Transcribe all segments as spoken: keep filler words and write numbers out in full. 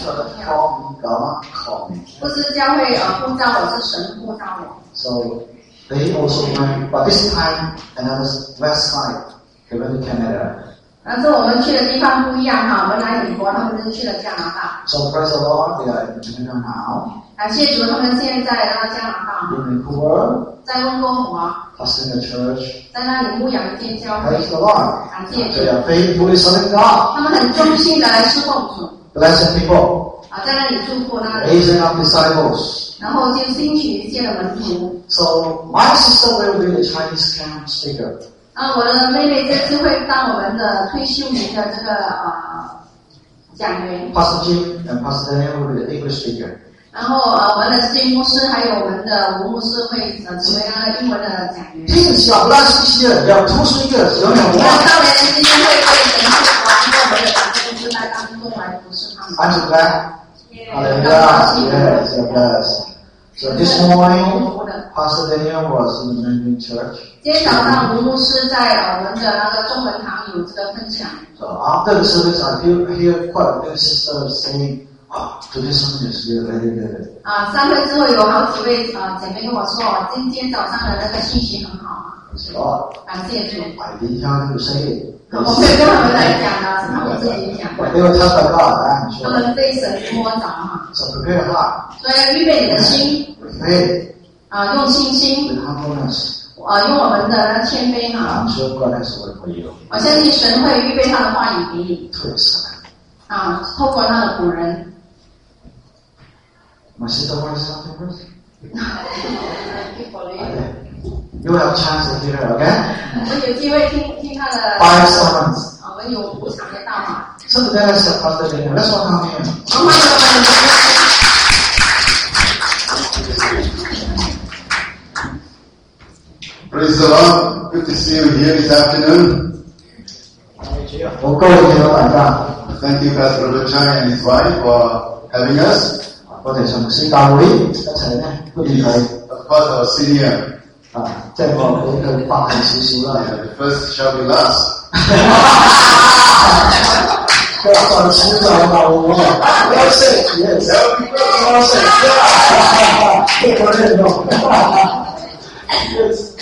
不是教会呃呼召我，是神呼召我。 So they also went, but this time another west side. They went to Canada. 但是我们去的地方不一样哈，我们来美国，他们是去了加拿大。 So praise the Lord, they are in Canada now. 感谢主，他们现在来到加拿大， In Vancouver, 在温哥华， pastoring a church. 在那里牧养一间教会。 Praise the Lord. 感谢主 They，are faithfully serving God. 他们很忠心的来侍奉主 Blessing people. 啊，在那里祝福那里， Raising up disciples. 然后就兴起一些的门徒。 So my sister will be the Chinese camp speaker. 啊，我的妹妹这次会当我们的退休营的这个呃讲员， Pastor Jim and Pastor Daniel will be the English speaker. 然后呃我们的金牧师还有我们的吴牧师会呃成为那个英文的讲员。 听小不拉稀稀的，要突出一个有两我个。 到年今天会被神父王用我们的讲公司来当中来服侍他们。 I'm so glad. Hallelujah. Yes, you're blessed. So this morning, Pastor Daniel was in the Mandarin Church. 今天早上吴牧师在呃我们的那个中文堂有这个分享。 So after the service, I hear, hear quite a few sisters saying, "Oh, today's sermon is really very good." 啊，散会之后有好几位啊姐妹跟我说，今天早上的那个信息很好， Praise the Lord. 感谢主。 I didn't tell them to say it. 我没有跟他们来讲的，是他们自己讲。 They were touched by God, I'm 他 sure. 们被神摸着哈， So prepare your heart 所以要预备你的心 with faith, 啊，用信心 with humbleness. 啊，用我们的谦卑哈。 I'm sure God has a word for you. 我相信神会预备他的话语给你 Praise God. 啊，透过他的仆人。 My sister wants something first? Okay. You will have a chance to hear her, okay? 我们有机会听听他的 Five sermons. 啊，我们有五场的道嘛。 So today let's have Pastor Daniel. Let's welcome him. 好，欢迎我们的。 Praise the Lord. Good to see you here this afternoon. 好高興見到大家。 Thank you, Pastor Robert Chang and his wife, for having us. 我哋從聖教會一齊咧歡迎佢 Of course, our senior. 啊，即係我俾佢發氣少少啦。 Yeah, the first shall be last. 佢話少就後喎。我識，yes，我識，呢個呢個。Yes.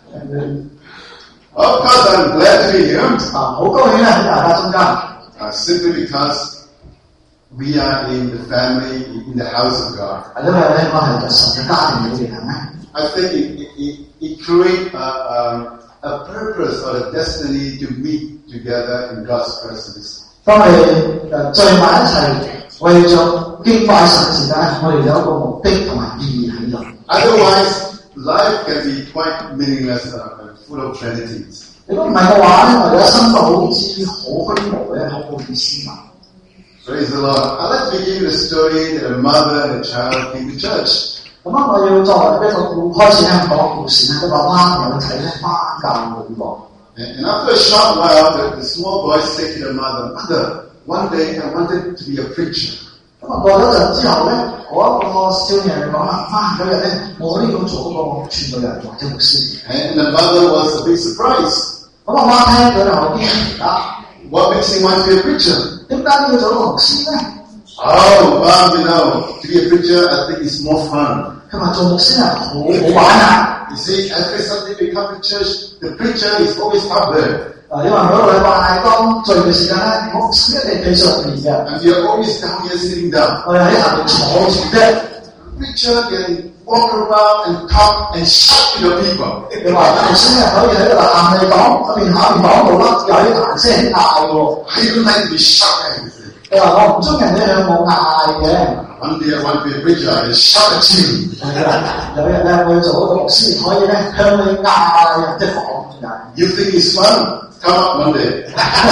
Of course, I'm glad to be here. 啊，好高興咧喺大家中間。 Uh, simply because we are in the family, in the house of God. 因為咧，我係神嘅家庭裏邊係咩？ I think it, it, it, it creates a, um, a purpose or a destiny to meet together in God's presence. 當我哋誒聚埋一齊，為咗敬拜神時間，我哋有一個目的同埋意義喺度。 Otherwise, life can be quite meaningless uh, and full of vanities. 如果唔係嘅話咧，我哋一生都好似好虛無嘅，好冇意思嘛。 Praise the Lord. I'd like to begin with a story that a mother and a child came to church. 咁啊，我要作為一個故開始咧講故事咧，個媽媽同個仔咧翻教會喎。 And, and after a short while, the, the small boy said to the mother, "Mother, one day I wanted to be a preacher." 咁啊，過咗陣之後咧，嗰個少年講啦：啊，嗰日咧，我都要做嗰個傳道人或者牧師。 And the mother was a bit surprised. 咁阿媽聽咗就好驚啦。 What makes him want to be a preacher? 點解你要做個牧師咧？ Oh, Bob, you know, to be a preacher, I think it's more fun. 佢話做牧師係好好玩啊！ You see, every Sunday we come to church, the preacher is always up there. 啊，你話每個禮拜當聚嘅時間咧，牧師一定企上邊嘅， And we are always down here sitting down. 我哋喺下邊坐住啫。 Preacher can walk around and talk and shout to the people. 你話牧師咧可以喺度行嚟講，一邊行一邊講到啦，又喺大聲嗌喎。 I don't like to be shouted. 你話我唔中意人哋向我嗌嘅。 One day I want to be a preacher, I shout at you. 有日咧，我要做一個牧師，可以咧向你嗌，即係講嘅。 You think it's fun? Come up one day.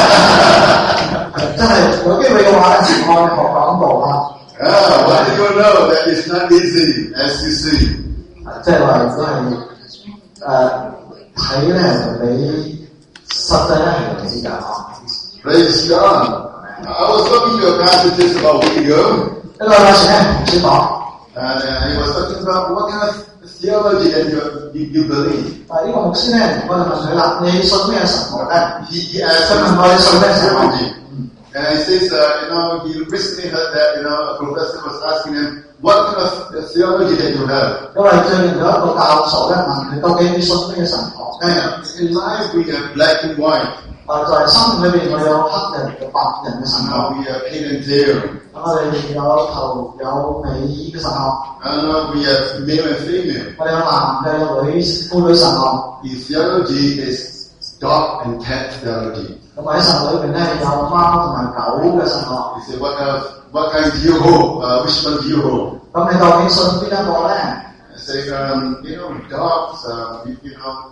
真係有機會嘅話咧，前我學講道啊。 Ah, what do you know? That is not easy, as you see. 即係話如果係誒睇咧就比實際咧係唔知㗎啊。 Praise God. I was talking to a pastor just about a week ago, 一個禮拜前咧同師講， and uh, he was talking about what kind of theology that you, you, you believe. 但係呢個牧師咧，我就問佢啦：你信咩神學咧？ He, he asked 佢問我你信咩神學？ theology. And he says, uh, you know, he recently heard that, you know, a professor was asking him, what kind of theology that you have? 因為最近有一個教授咧問佢究竟你信咩神學？ And in life we have black and white. 啊，在生命裏邊我有黑人嘅白人嘅神學， Uh, we have head and tail. 咁我哋有頭有尾嘅神學， Uh, we have male and female. 我哋有男嘅有女婦女神學。 The theology is dog and cat theology. 咁喺神裏邊咧有貓同埋狗嘅神學。 You say, what kind of, what kind do you hold? Uh, which one do you hold? 咁你究竟信邊一個咧？ I say, um, you know, dogs, uh, you, you know,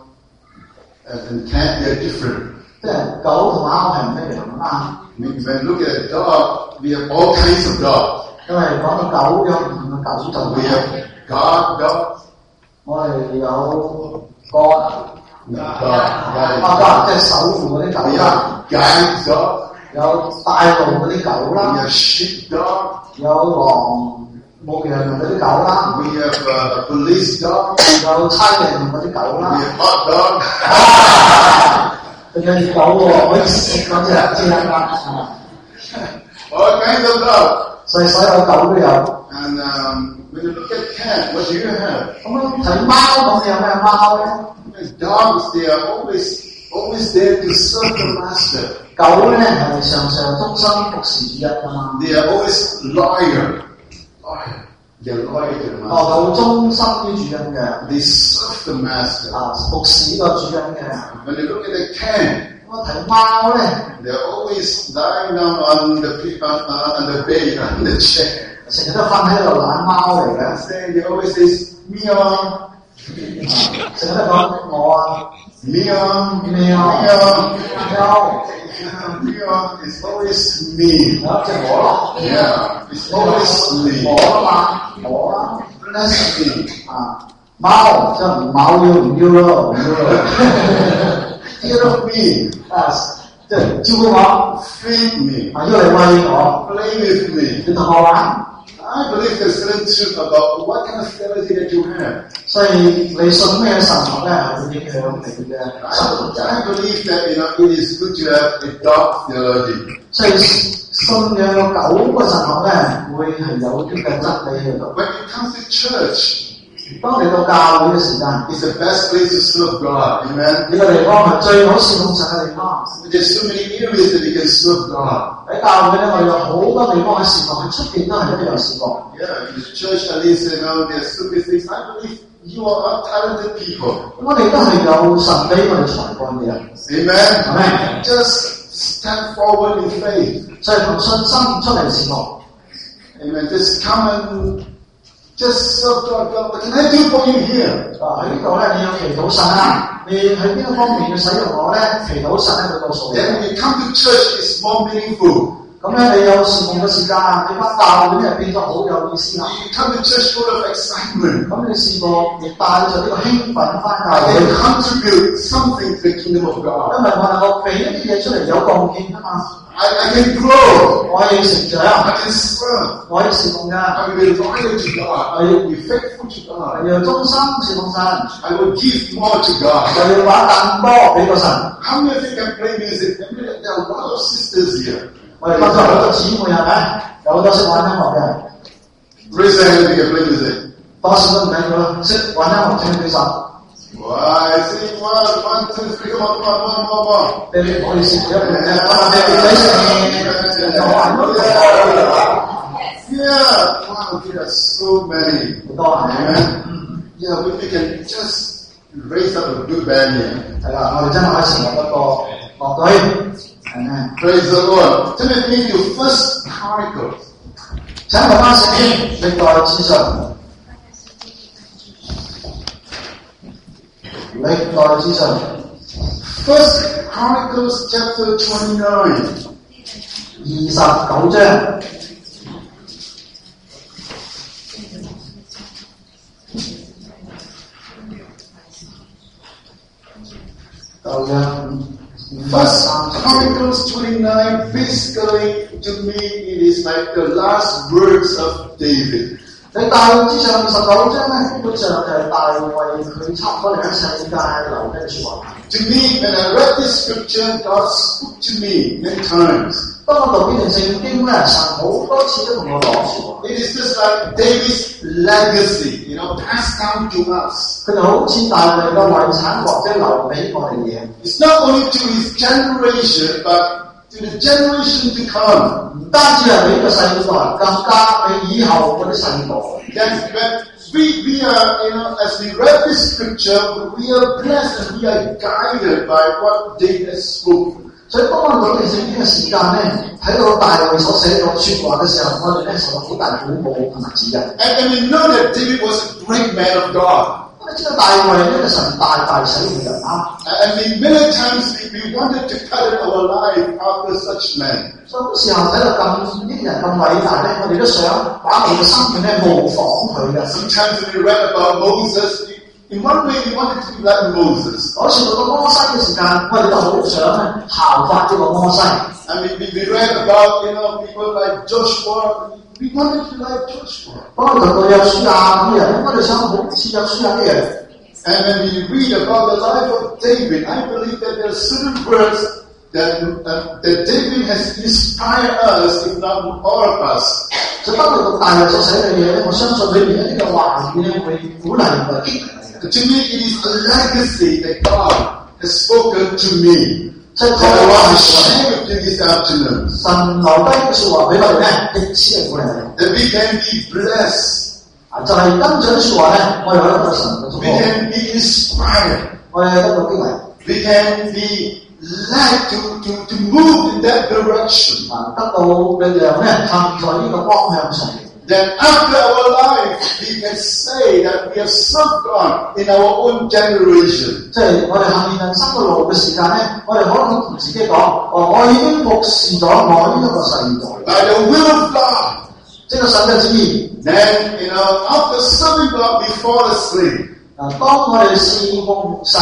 and cat, they're different. 即係狗同貓係唔一樣噶嘛？ I mean, when you look at a dog, we have all kinds of dogs. 因為講到狗有唔同嘅狗種 We have guard dogs. 我哋有個 No, 啊 guard, 個 guard. 即係守護嗰啲狗 We 啦， have guide dogs. 有帶路嗰啲狗 We 啦， have sheep dog. 有狼牧羊人嗰啲狗啦， We have uh, police dog. 有差人嗰啲狗 We 啦， have hot dog. 仲有熱狗喎，可以食嗰隻知啦嘛。 All kinds of dogs. 所以所有狗都有。 And um, when you look at cat, what do you have? 咁樣睇貓咁有咩貓咧？ Dogs, they are always always there to serve the master. 狗咧係常常終身服侍主人噶嘛。 They are always loyal. Loyal. They're loyal to the 哦， master. 好忠心於主人嘅， They serve the master. 啊服侍個主人嘅。 When you look at the cat, 我睇貓咧， they're always lying down on the pe- on, on the bed, on the chair. 成日都瞓喺度懶貓嚟嘅， Say, they always say, meow, 成日都講我啊， meow, 喵 meow, 喵， meow. It's always me. 有隻我咯， Yeah, it's always 我 me. 啊嘛，我啊， Bless me. 啊貓即係唔貓要唔要咯，唔要咯， Care of me. 啊即係照顧我， Feed me. 啊要嚟餵我， Play with me. 你同我玩。 I believe there's certain truth about what kind of theology that you have. 所以你信咩神學咧，係會影響你嘅 I, 生活。 I believe that, you know, it is good to have a dog theology. 所以信仰個狗個神學咧，會係有啲嘅真理喺度。 When it comes to church, 當你到教會嘅時間， it's the best place to serve God. Amen. 呢個地方係最好侍奉神嘅地方。 There's so many areas that you can serve God. 喺教會咧，我哋有好多地方去侍奉，喺出邊都係一樣侍奉。 Yeah, in the church at least, you know, there's so many things. I believe you are talented people. 咁我哋都係有神俾我哋才幹嘅人， Amen. Amen. Just stand forward in faith. 所以憑信心出嚟侍奉。 Amen. Just come and just serve God. God, what can I do for you here? 啊喺呢度咧，你要祈禱神啊！你喺邊一方面要使用我咧？祈禱神咧，佢告訴你。 Then when you come to church, it's more meaningful. 咁咧，你有侍奉嘅時間，你翻教會咧變咗好有意思啦。 You come to church full of excitement. 咁你試過亦帶咗呢個興奮翻教 I 會， can contribute something to the kingdom of 因 God. 為我能夠俾一啲嘢出嚟有貢獻啊嘛。 I, I can grow. 我要成長， I can serve. 我要侍奉㗎， I will be loyal to God. I will be faithful to God. 我要忠心侍奉神， I will give more to God. 我要把更多俾個神。 How many of you can play music? I mean, there are a lot of sisters here. 我哋當中好多姊妹係咪？有好多識玩音樂嘅， Raise your hand if you can play music. 多少都唔緊要啦。識玩音樂請舉手。 Why? Sing one, one, two, three, come on, come on, one more, more. 你唔好意思，一半咧，我哋唔使食，就玩咯。 Yeah. Wow, there are so many. 好多係咪？ Amen. Yeah, we, we can just raise up a good band here. 係啦，我哋真係可以成立一個樂隊，係咪？ Praise the Lord. Turn with me to First Chronicles. 請我翻聖經歷代志上，歷代志上 First Chronicles chapter twenty-nine. 二十九章。舊約 First Chronicles twenty-nine, basically, to me, it is like the last words of David. 一喺大衛之上二十九章咧，基本上就係大衛佢差唔多嚟緊世界留低嘅説話。 To me, when I read this scripture, God spoke to me many times. 當我讀呢段聖經咧，神好多次都同我講説話。 It is just like David's legacy, you know, passed down to us. 佢就好似大衛嘅遺產或者留俾我哋嘅嘢。 It's not only to his generation, but to the generation to come. 唔單止係俾呢個世代，更加俾以後嗰啲世代。 That when we, we are, you know, as we read this scripture, we are blessed and we are guided by what David has spoken. 所以當我讀呢段聖經嘅時間咧，睇到大衛所寫嘅説話嘅時候，我哋咧受到好大鼓舞同埋指引。 And, and we know that David was a great man of God. 我哋知道大衛呢個神大大使用嘅人啊。 And we, many times we, we wanted to cut our life after such men. 所以好多時候睇到咁呢啲人咁偉大咧，我哋都想把我哋嘅生命咧模仿佢嘅。 Sometimes when we read about Moses, in one way we wanted to be like Moses. 嗰時到到摩西嘅時間，我哋都好想咧效法呢個摩西。 And we, we, we read about, you know, people like Joshua. We wanted to be like Joshua. 當我讀到約書亞啲人，我哋想好似約書亞啲人。 And when we read about the life of David, I believe that there are certain words that, uh, that David has inspired us, if not all of us. 所以當我讀大衛所寫嘅嘢咧，我相信裏面呢個話語咧會鼓勵同埋激勵。 To me, it is a legacy that God has spoken to me. That I want to share with you this afternoon. 神留低嘅説話俾我哋咧，亦此係鼓勵。 That we can be blessed. 啊，就係跟住啲説話咧，我哋可以得到神嘅祝福。 We can be inspired. 我哋得到激勵。 We can be led to, to, to move in that direction. 啊，得到力量咧，行在呢個方向上。 Then after our life, we can say that we have served God in our own generation. 即係我哋行完人生嘅路嘅時間咧，我哋可能同自己講：哦，我已經服侍咗我呢一個世代。 By the will of God. 即係神嘅旨意。 Then, you know, after serving God, we fall asleep. 啊，當我哋侍奉神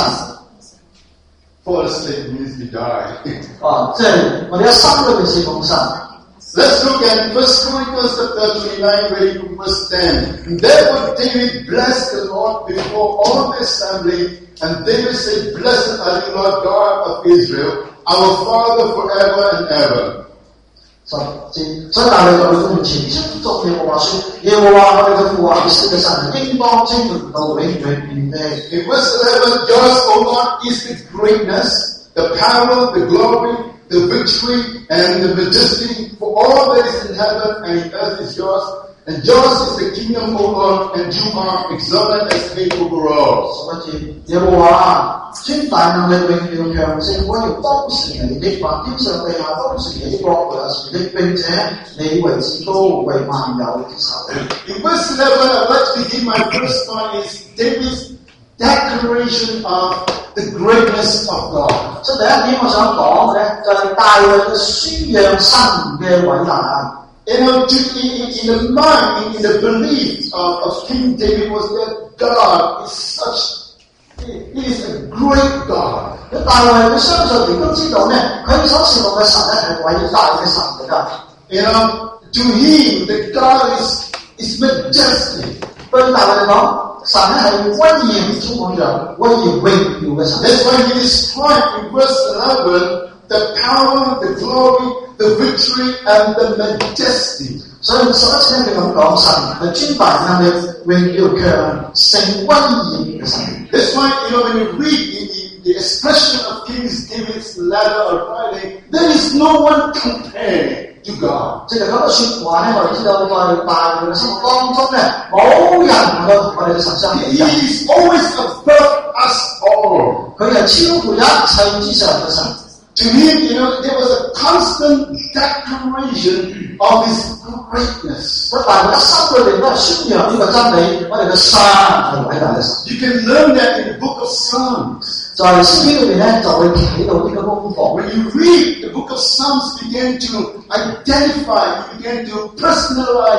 Fall asleep means we die. 啊，即係我哋一生裏邊侍奉神。 Let's look at First Chronicles chapter twenty-nine, reading from verse ten. And therefore David blessed the Lord before all the assembly, and David said, Blessed are you, Lord God of Israel, our Father forever and ever. 十節，所以大衛就會從前稱頌耶和華說：耶和華我哋嘅父啊，以色列神應當稱頌到永永遠的。 In verse eleven, Yours, O Lord, is the greatness, the power, the glory, the victory, and the majesty, for all that is in heaven and in earth is yours, and yours is the kingdom, O Lord, and you are exalted as king over all. 十一節，耶和華尊大能力榮耀強盛威嚴都是你的，凡天上地下都是你的國度是你的，並且你為至高，為萬有之首。 In verse eleven, I'd like to begin my first point is David's declaration of the greatness of God. 所以第一點我想講嘅咧，就係大衛嘅宣揚神嘅偉大。 You know, to, in, in the mind, in, in the belief of, of King David was that God is such, he is a great God. 大衛佢相信亦都知道咧，佢所侍奉嘅神咧係偉大嘅神嚟㗎。 You know, to him, the God is is majestic. 對大衛嚟講，神咧係威嚴充滿着威嚴榮耀嘅神。 That's why he described in verse eleven the power, the glory, the victory, and the majesty. 所以十一節咧佢咁講，神係尊大能力、榮耀強盛威嚴嘅神。 That's why, you know, when you read in, in the expression of King David's letter or writing, there is no one compared to God. 即係咁嘅説話咧，我哋知道在大衛嘅生活當中咧，冇人能夠同我哋嘅神相比。 He is always above us all. 佢係超過一切之上嘅神。 To him, you know, there was a constant declaration of his greatness. 所以大衛一生裏邊都係宣揚呢個真理，我哋嘅神係偉大嘅神。 You can learn that in the book of Psalms. 在詩篇裏邊咧，就會睇到呢個功課。 When you read the book of Psalms, you begin to identify, you begin to personalize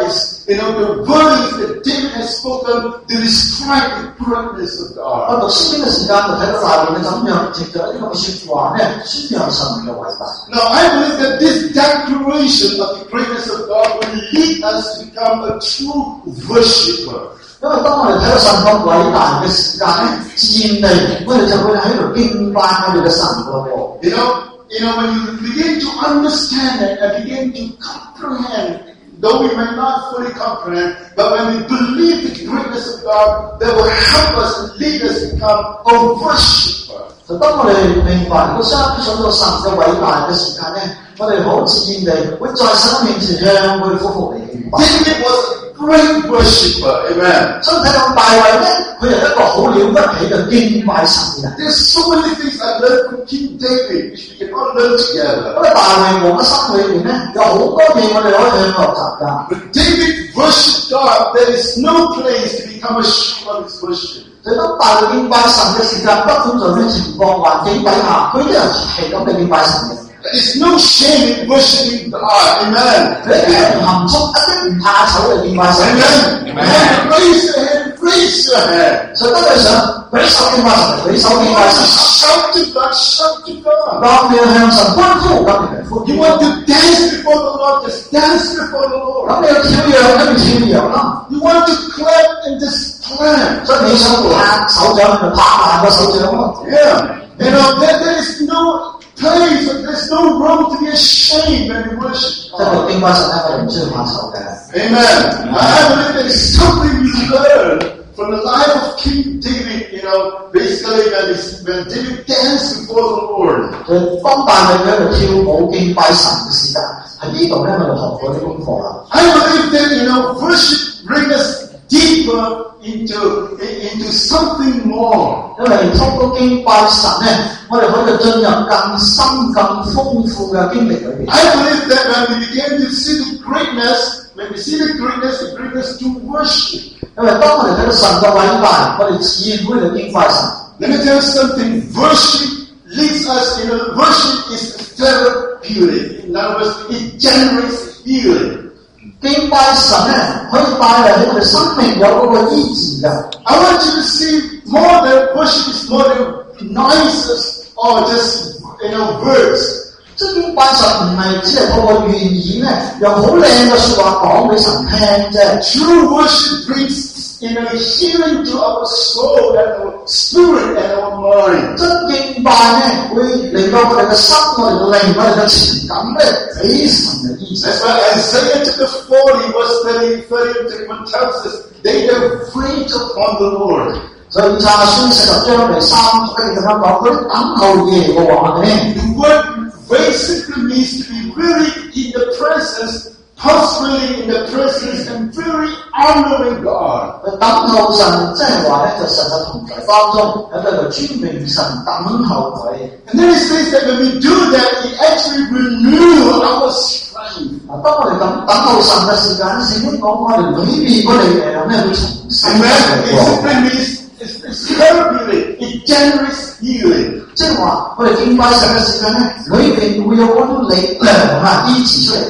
you know, the words that David has spoken to describe the greatness of 我 God. 讀聖經嘅時間就睇到大衛嘅怎樣藉着呢個説話咧，宣揚神嘅偉大。 Now, I believe that this declaration of the greatness of God will lead us to become a true worshiper. 因為當我哋睇到神咁偉大嘅時間咧，自然地我哋就會喺度敬拜我哋嘅神嘅喎。 You know, you know, when you begin to understand it and begin to comprehend, though we may not fully comprehend, but when we believe the greatness of God, that will help us and lead us to become a worshiper. 就當我哋明白個相信到神嘅偉大嘅時間咧，我哋好自然地會在神面前向佢夫婦嚟敬拜。 David was a great worshiper, amen. 所以睇到大衛咧，佢係一個好了不起嘅敬拜神嘅人。 There's so many things I learned from King David, which we can all learn 咁 together. 啊，大衛王嘅心裏邊咧，有好多嘢我哋可以向學習㗎。 When David worshiped God, there is no place to become ashamed of his worship. 所以當大衛敬拜神嘅時間，不管在咩情況環境底下，佢都係係咁嘅敬拜神嘅。 There is no shame in worshiping God, amen. 佢一啲唔含蓄，一啲唔怕醜嚟敬拜神。 Amen. Amen. Raise your hand, raise your hand. 所以當佢想舉手敬拜神，舉手 You 敬拜 want to 神。 shout to God, shout to God. 當你要向神歡呼，咁你咪歡呼。 You want to dance before the Lord, just dance before the Lord. 咁你要跳躍，跟住跳躍啦。 You want to clap and just clap. 所以你想拍手掌，就拍爛個手掌咯。 Yeah. You know, there, there is no place, there's no room to be ashamed when you worship 即係 God. 敬拜神咧，我哋唔需要拍手嘅。 Amen. I believe there is something we learn from the life of King David, you know, basically when, this, when David danced before the Lord. 所以當大衛喺度跳舞敬拜神嘅時間，喺呢度咧我哋學過啲功課啦。 I believe that, you know, worship brings us deeper into, into something more. 因為通過敬拜神咧，我哋可以進入更深、更豐富嘅經歷裏邊。 I believe that when we begin to see the greatness, when we see the greatness, it brings us to worship. 因為當我哋睇到神嘅偉大，我哋自然會嚟敬拜神。 Let me tell you something. Worship leads us, you know, worship is therapeutic. In other words, it generates healing. 敬拜神咧，可以帶嚟喺我哋生命有嗰個醫治嘅。 I want you to see more than worship is more than noises or just, you know, words. 即係敬拜神唔係只係透過語言咧，用好靚嘅説話講俾神聽啫。 True worship brings, you know, healing to our soul and our spirit and our mind. 真敬拜咧，會令到我哋嘅心、我哋嘅靈、我哋嘅情感咧，俾神嘅醫治。 That's why Isaiah chapter forty, verse thirty, thirty and thirty-one tells us, they that wait upon the Lord. 所以以賽亞書四十章第三十一節咁樣講，佢啲等候耶和華嘅。 The word wait simply means to be really in the presence, possibly in the presence and very honoring God. 佢等候神，即係話咧，就神嘅同在當中，喺度尊榮神，等候佢。 And then it says that when we do that, it actually renews our strength. 啊，當我哋咁等候神嘅時間，聖經講我哋裏邊嗰啲誒咩會重生 Amen. It 嘅。 simply means it's, it's therapeutic. It generates healing. 即係話，我哋敬拜神嘅時間咧，裏邊會有嗰種力量啊，醫治出嚟。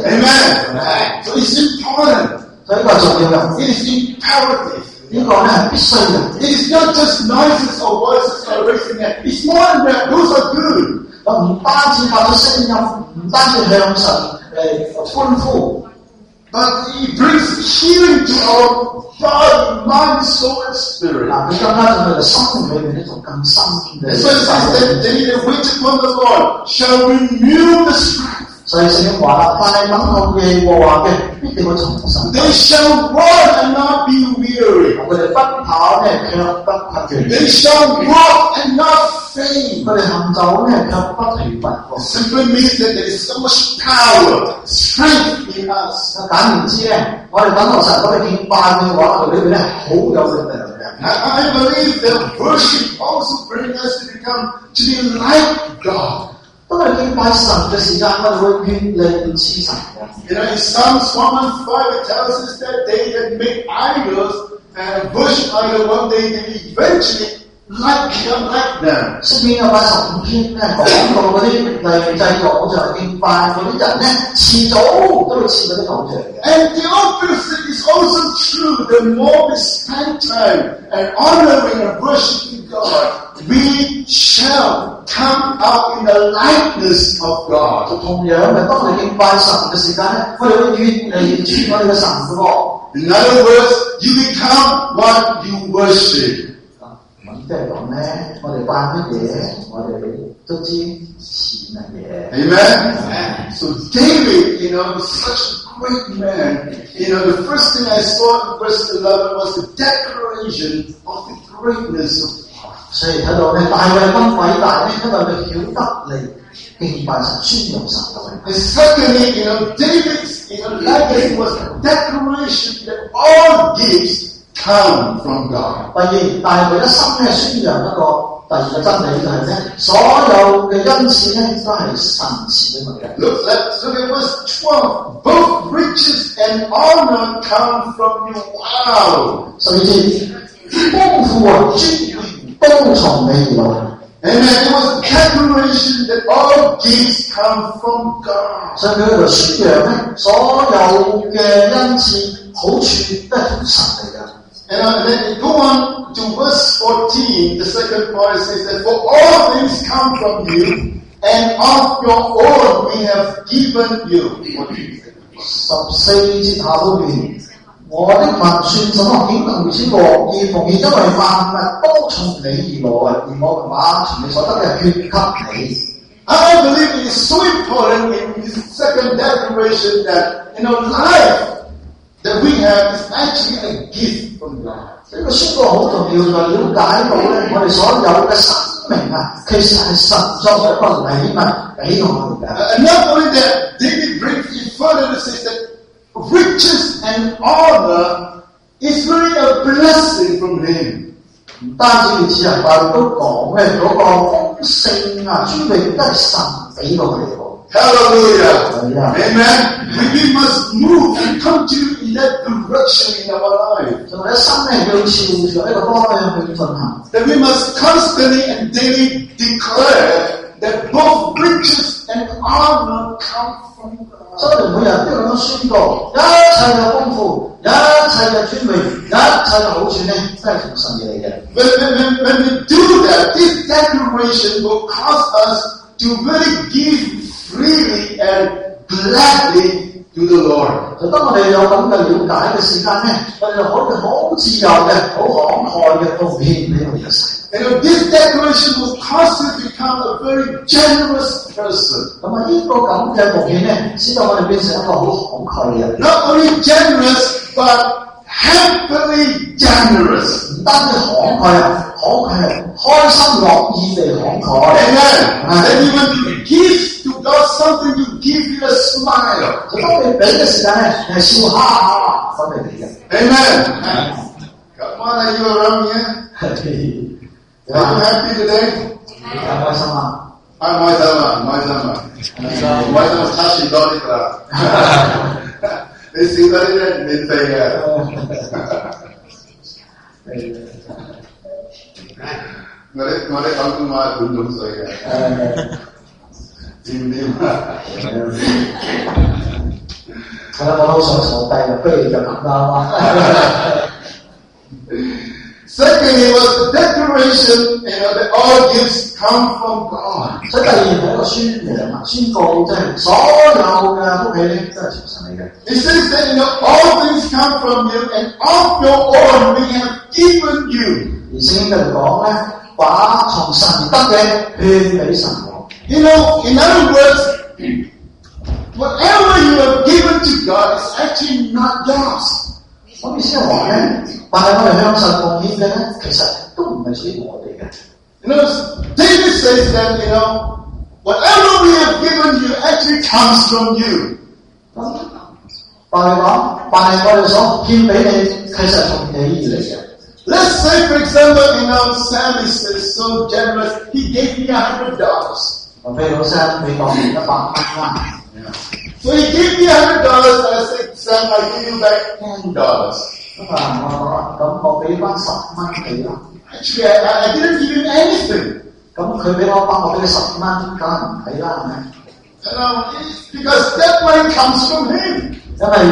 Amen. So it's important. 所以呢個係重要嘅， It is imperative. 呢個咧係必須嘅。 It is not just noises or voices or raising hand. It's more than that. Those are good. 我唔單止發出聲音，唔單止向神誒歡呼， But it brings healing to our body, mind, soul, and spirit. 嗱，佢更加在佢哋生命裏邊呢種更深嘅。 That's why it says that they that wait upon the Lord shall renew the strength. 所以聖經話啦，但係等候耶和華嘅，必定會重生。 They shall run and not be weary. 佢哋奔跑咧，卻不困倦； They shall walk and not faint. 佢哋行走咧，卻不疲乏。 It simply means that there is so much power, strength in us. 簡言之咧，我哋等候神，我哋敬拜嘅話，我哋裏邊咧好有力量嘅。 I, I believe that worship also brings us to become to be like God. 當我哋敬拜神嘅時間，我哋會越嚟越似神嘅。 You know, in Psalms one fifteen, it tells us that they that make idols and worship idols one day, they eventually like become like them. 詩篇一百十五篇咧講到嗰啲嚟製作偶像敬拜嗰啲人咧，遲早都會似嗰啲偶像嘅。 And the opposite is also true, the more we spend time and honoring and worshiping God, we shall come out in the likeness of God. 同樣嘅，當你敬拜神嘅時間咧，我哋會越嚟越似我哋嘅神嘅喎。 In other words, you become what you worship. 咁即係講咧，我哋拜乜嘢，我哋都知似乜嘢。 Amen. So David, you know, was such a great man. You know, the first thing I saw in verse eleven was the declaration of the greatness of God. 所以睇到咧，大衛咁偉大咧，因為佢曉得嚟敬拜神、宣揚神嘅偉大。 And secondly, you know, David's you know, legacy was a declaration that all gifts come from God. 第二，大衛一心咧宣揚一個第二個真理就係咧，所有嘅恩賜咧都係神賜俾我哋。 Look, let's look at verse twelve. Both riches and honor come from you. Wow. 十二節，豐富啊，尊榮都從你而來。 Amen. It was a declaration that all gifts come from God. 所以佢喺度宣揚咧，所有嘅恩賜好處都係從神嚟嘅。 And uh, then go on to verse fourteen, the second part says that for all things come from you, and of your own we have given you. 十四節下到邊，我的民算什麼？竟能如此樂意奉獻，因為萬物都從你而來，而我們把從你所得嘅捐給你。 I believe it is so important in this second declaration that, you know, life that we have is actually a gift from God. 呢個宣告好重要，就係了解到咧，我哋所有嘅生命啊，其實係神作為一個禮物俾我哋嘅。 And not only that, David brings it further to say that riches and honor is really a blessing from him. 唔單止如此啊，大衛都講咧，嗰個豐盛啊、尊榮都係神俾我哋嘅。 Hallelujah. Yeah. Amen. We must move and continue in that direction in our life. That we must constantly and daily declare that both riches and honor come from God. 所以每日都咁樣宣告，一切嘅豐富、一切嘅尊榮、一切嘅好處咧，都係從神而嚟嘅。 When, when, when we do that, this declaration will cause us to really give freely and gladly to the Lord. 就當我哋有咁嘅了解嘅時間咧，我哋就可以好自由嘅、好慷慨嘅奉獻俾我哋嘅神。 And you know, this declaration will cause you to become a very generous person. 咁啊，呢個咁嘅奉獻咧，使到我哋變成一個好慷慨嘅人。 Not only generous, but happily generous. 唔單止慷慨啊，慷慨係開心樂意地慷慨。 Amen. And then when you give to God something, you give it a smile. 就當你俾嘅時間咧，係笑哈哈咁嚟嘅。 Amen. Come on, are you around here? Are you happy today? 開心啊！ 啊，開心啊，開心啊！開心差錢多啲啦。你少嗰啲咧免費嘅。我啲我啲廣東話係半桶水嘅。知唔知啊？ 係啦，我都想坐低啊，不如就咁啦。 Secondly, was the declaration, you know, that all gifts come from God. 所以第二係一個宣揚啊，宣告即係所有嘅福氣咧，都係從神嚟嘅。 It says that, you know, all things come from you, and of your own we have given you. 而聖經就講咧，把從神而得嘅獻俾神喎。 You know, in other words, whatever you have given to God is actually not yours. 咁意思係話咧，但係我哋向神奉獻嘅咧，其實都唔係屬於我哋嘅。 You know, David says that, you know, whatever we have given you actually comes from you. 但係講，但係我哋所獻俾你，其實從你而嚟嘅。 Let's say, for example, you know, Sam is so generous, he gave me a hundred dollars. 譬如老師俾我一百蚊啦。 So he gave me a hundred dollars, and I said, Sam, I give you back ten dollars. 咁啊，我咁我俾翻十蚊俾啦。 Actually, I, I didn't give him anything. 咁佢俾我翻，我俾你十蚊，梗係唔係啦，係咪？ You know, because that money comes from him. 因為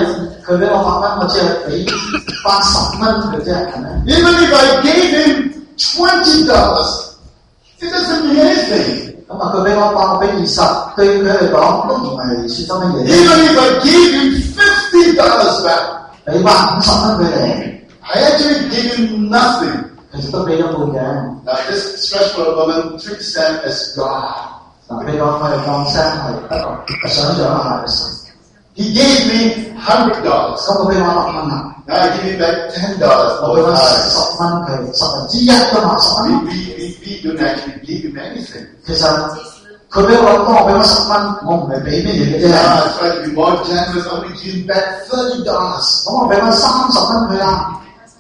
佢俾我百蚊，我只係俾翻十蚊佢啫，係咪 Even if I gave him twenty dollars, it doesn't mean anything. 咁啊，佢俾我百，我俾二十，對佢嚟講都唔係算得乜嘢。 Even if I gave him fifty dollars back, 俾翻五十蚊佢哋， I actually gave him nothing. 其實都俾咗半嘅。 Now this stretchful woman treats them as God. 嗱，俾我佢哋當聲係一個想像一下嘅神。 He gave me one hundred dollars. 咁佢俾我一百蚊啊， Now I give him back ten dollars. 我俾 Over 翻 time. 十蚊佢，十分之一㗎嘛，十 We, 蚊。 we, we, we don't actually give him anything. 其實佢俾我幫我俾我十蚊，我唔係俾乜嘢嘅啫。 Now I try to be more generous. I only give him back thirty dollars. 咁我俾翻三十蚊佢啦。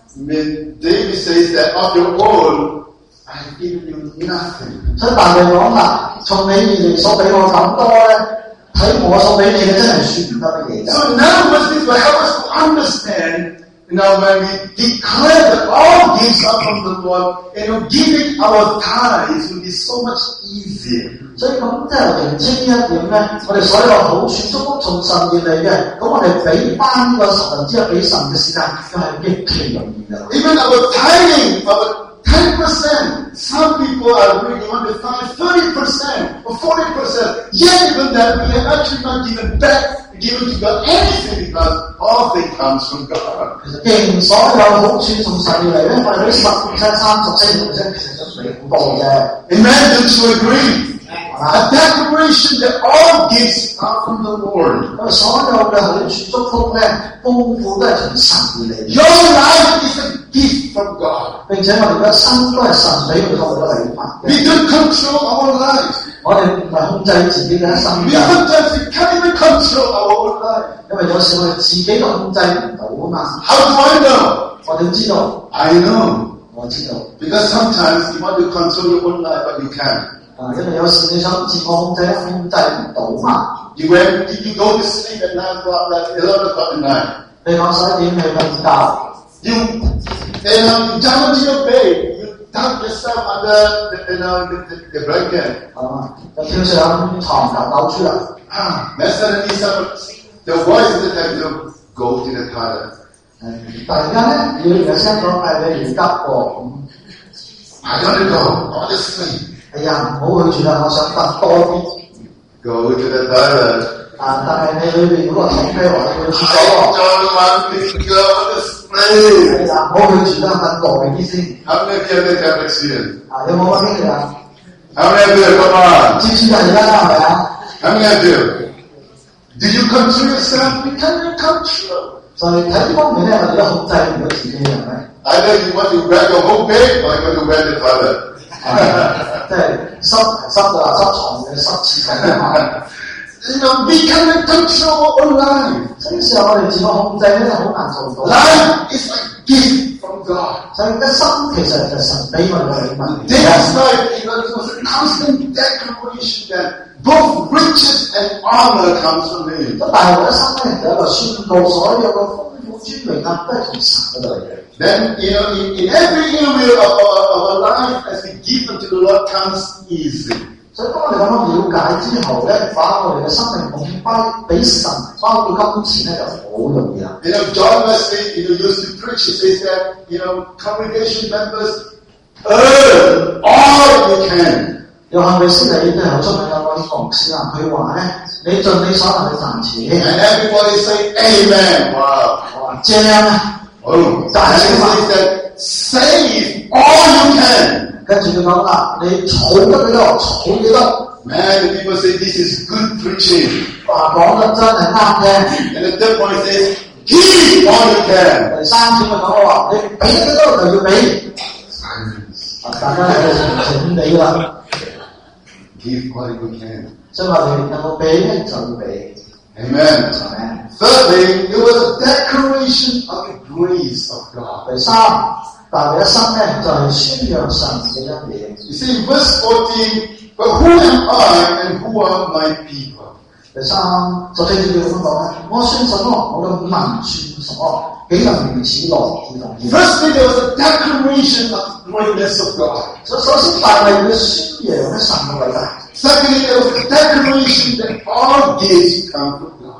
When David says that of your own, I've given you nothing. 所以大衛講啦，從你而嚟所俾我咁多咧，睇我所俾你嘅真係算唔得乜嘢㗎。 So now what this will help us to understand, you know, when we declare that all gifts are from the Lord, you know, giving our tithes will be so much easier. 所以咁即係認清一點咧，我哋所有好處祝福從神而嚟嘅，咁我哋俾翻呢個十分之一俾神嘅時間，都係極其容易㗎。 Even our tithing, our ten percent, some people are really want to tithe thirty percent or forty percent. Yet even that, we have actually not given back, given to God anything because all things comes from God. 其實既然所有好處從神而嚟咧，我哋俾十 percent、三十、四十 percent， 其實都俾好多嘅啫。 Amen, don't you agree? A declaration that all gifts are from the Lord. 咁所有嘅好處祝福咧，豐富都係從神而嚟嘅。 Your life is a gift from God. 並且我哋嘅生都係神俾佢我哋嘅禮物嘅。 We don't control our lives. 我哋唔係控制自己嘅一生 We 嘅， sometimes we can't even control our own life. 因為有時我哋自己都控制唔到啊嘛。 How do I know? 我點知道？ I know. 我知道。 Because sometimes you want to control your own life, but you can't. 啊，因為有時你想自我控制，控制唔到嘛。 You went, you go to sleep at nine o'clock, like eleven o'clock at night. 你講十一點去瞓覺， You, and um, you jump into your bed. You tuck yourself under, the, you know, the, the, the blanket. 係嘛？就跳上床頭抖豬啦。 Ah, then suddenly some, the voice is telling you, go to the toilet. 誒，突然間咧，要有聲講嗌你而急喎。 I gotta go. I want to sleep. 哎呀，唔好去住啦，我想瞓多啲。 Go to the toilet. 啊，但係你裏邊嗰個桶咧話要去廁 I 所喎。 don't want to go to sleep. 哎呀，唔好去住啦，瞓耐啲先。 How many of you have that experience? 啊，有冇乜經歷啊？ How many of you? Come on. 知唔知係啦？係咪啊？ How many of you? Do you control yourself? You cannot control. 所以睇呢方面咧，我哋都控制唔到自己，係咪？ Either you want to grab your whole bed or you want to grab the toilet. 即係濕濕就話濕床嘅濕廁所啊嘛。 You know, we cannot control our own life. 所以時候我哋自我控制咧，好難做到。 Life is a gift from God. 所以一生其實就神俾我哋嘅禮物。 David's life, you know, it was a constant declaration that both riches and honor comes from him. 咁但係我一生咧就一個宣告，所有嘅豐富尊榮啊，都係從神嗰度嚟嘅。 Then, you know, in, in every area of our, of our life, as we give unto the Lord, comes easy. 所以當我哋咁樣了解之後咧，把我哋嘅生命奉獻翻俾神，包括金錢咧就好容易啦。 You know, John Wesley, you know, used to preach. He says that, you know, congregation members earn all you can. 又係咪先？你都係好出名有位牧師啊，佢話咧，你盡你所能去賺錢。 And everybody say, Amen. Wow. 哇，正啊！ Oh, and he says that save all you can. 跟住佢講啦，你儲得幾多，儲幾多。 Man, the people say this is good preaching. 話講得真係啱聽。 And the third point says, give all you can. 第三點佢講話，你俾幾多就要俾。啊，大家喺度請你啦。 Give all you can. 所以話你能夠俾咧就要俾。 Amen. 係咪？ Thirdly, it was a declaration of the grace of God. 第三，大衛一生咧就係宣揚神嘅恩典。 You see, in verse fourteen, but who am I and who are my people? 第三十四節佢咁講咧，我算什麼？我嘅民算什麼？幾能如此樂意奉獻？ Firstly, there was a declaration of the greatness of God. 首首先，大衛要宣揚咧神嘅偉大。 Secondly, there was a declaration that all gifts come from God.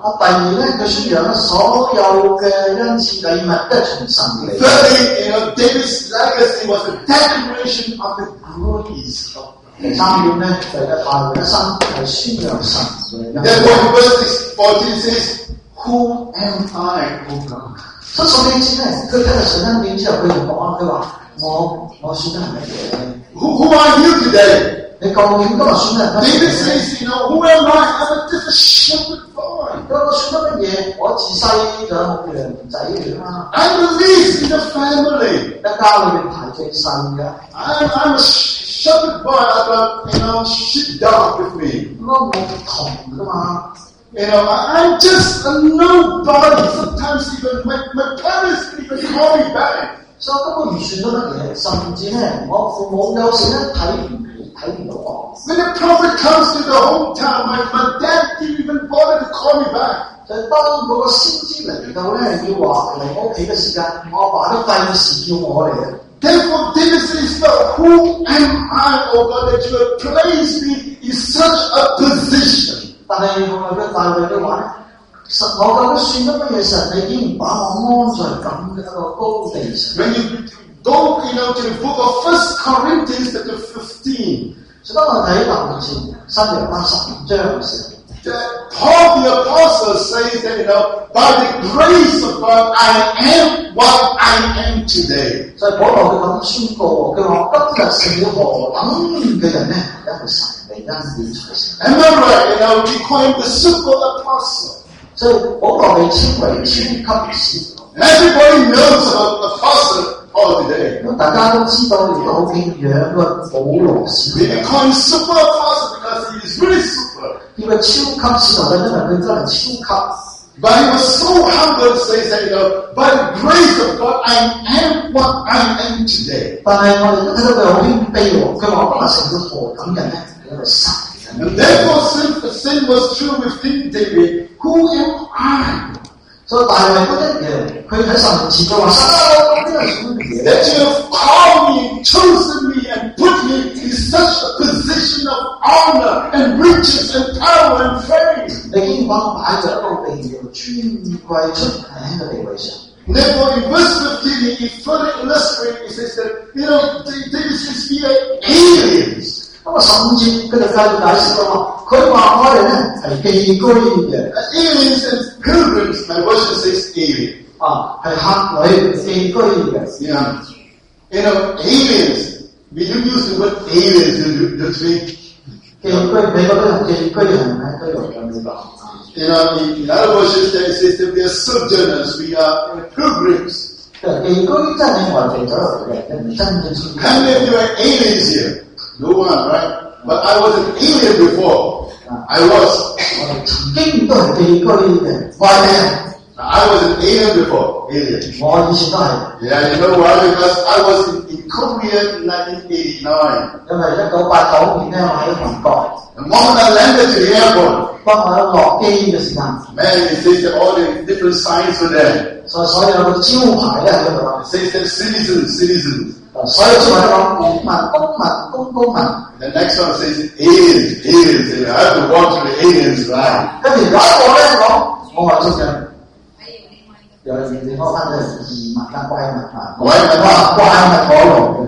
第二咧，佢宣揚咧所有嘅恩賜禮物都係從神嚟。 Thirdly, you know, David's legacy was a declaration of the grace of God. 第三點咧，就係大衛一生係宣揚神嘅恩。 Therefore, in verse fourteen says, "Who am I, O God?" 所以所以知咧，佢睇到神恩典之後，佢就講佢話：我我算得係乜嘢？ Who, who are you today? 你究竟今日算得係乜 David 嘢？ says, you know, who am I? I'm just a shepherd boy. 我算得乜嘢？我自細就係牧羊仔嚟啦， I'm the least in the family. 一家裏面排最細嘅。 I'm, I'm a shepherd boy. I've got, you know, sheepdog with me. 我冇同噶嘛。 You know, I, I'm just a nobody. Sometimes even my, my parents even call me back. 所以根本唔算得乜嘢，甚至咧，我父母有時咧睇唔睇唔到我。 When the prophet comes to the hometown, my, my dad didn't even bother to call me back. 就係當嗰個先知嚟到咧，要話嚟我屋企嘅時間，我阿爸都費事叫我嚟嘅。 Therefore, David says, "But who am I, O God, that you have placed me in such a position?" 但係後來嘅大衛都話咧，神我究竟算得乜嘢？神你竟然把我安在咁嘅一個高地上。 When you go, you know, to the book of First Corinthians, chapter fifteen, 所以當我睇林前新約八十五章嘅時候。 that Paul the apostle says that, you know, by the grace of God, I am what I am today. 所以保羅佢咁宣告，佢話今日成了何等嘅人呢？因為神嘅恩典才成。 Am I right? You know, we call him the super apostle. 所以保羅被稱為超級使徒。 Everybody knows about apostle Paul today. 大家都知道，亦都好敬仰個保羅使徒。 We call him super apostle because he is really super. 呢個超級使徒咧，因為佢真係超級。 But he was so humble, says that, you know, by the grace of God, I am what I am today. 但係我哋都睇到佢好謙卑喎，佢話今日成咗何等人咧？因為神。 And therefore, sin, sin was true with King David. Who am I? 所以大衛都一樣，佢喺神面前佢話：神啊，我究竟係算乜嘢 That you have called me, chosen me, and put me in such a position of honor and riches and power and fame. 你竟然把我擺在一個榮耀尊貴出名嘅地位上。 Therefore, in verse fifteen, he further illustrates, he says that, you know, David says we are aliens. 咁啊，十五節佢就繼續解釋啦。佢話我哋咧係寄居嘅， Aliens and pilgrims, my version says alien. 啊係客旅寄居嘅。 Yeah. You know, aliens, we don't use the word aliens, don't we? 寄居美國都有寄居人喺都有嘅美國。 You know, in, in other versions, there it says that we are sojourners, we are uh, pilgrims. 寄居真係外地走嚟嘅，唔係真正出去。 How many of you are aliens here? No one, right? But I was an alien before. I was. 我哋曾經都係寄居嘅外地人。 I was an alien before. Alien. 我以前都係， Yeah, you know why? Because I was in, in Korea in nineteen eighty-nine. 因為一九八九年咧，我喺韓國， The moment I landed to the airport, 當我一落機嘅時間， man, it says that all the different signs were there. 所以所有嘅招牌咧喺度啦。 It says that citizens, citizens. 所有招牌都講公民、公民、公公民。 The next one says aliens, aliens. And I have to walk through the aliens line. 跟住有一個咧講，我話捉人，有人地方翻到移民啊、怪物啊， 怪物啊怪物嗰度。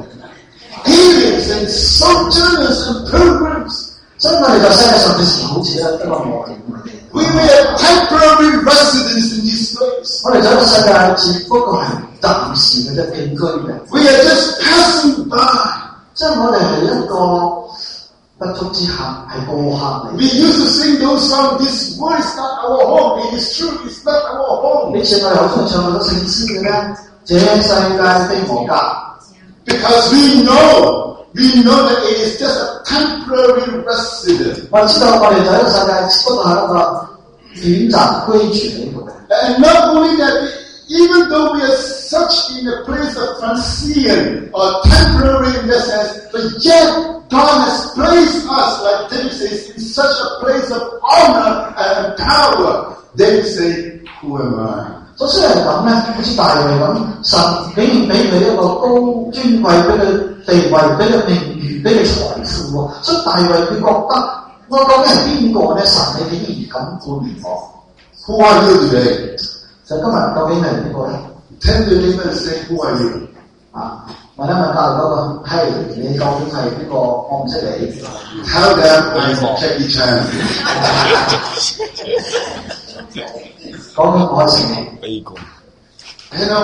Aliens and sojourners and pilgrims. 所以我哋就世界上嘅時候，好似一個我哋咁嘅。 We were temporary residents in this place. 我哋走世界只不過係暫時嘅啫，寄居嘅。 We are just passing by. 即係我哋係一個不足之客，係過客嚟。 We used to sing those songs, this world is not our home. It is true, it's not our home. 你似我哋好中意唱好多聖詩嘅咧，這世界非我家。 Because we know, we know that it is just a temporary resident. 我知道我哋就喺個世界只不過係一個短暫居住喺度嘅。 And not only that, even though we are such in a place of transient or temporary in that sense, but yet God has placed us, like David says, in such a place of honor and power. David says, who am I? 所以雖然咁咧，好似大衛咁，神竟然俾佢一個高尊貴，俾佢地位，俾佢名譽，俾佢財富喎。所以大衛佢覺得我究竟係邊個咧？神你竟然咁冠冕我。 Who are you today? 就今日究竟係邊個咧？ Tell your neighbor and say, who are you? 啊，問一問隔離嗰個，係你究竟係邊個？我唔識你。 Tell them I'm Jackie Chan. 講緊我係成你。 You know,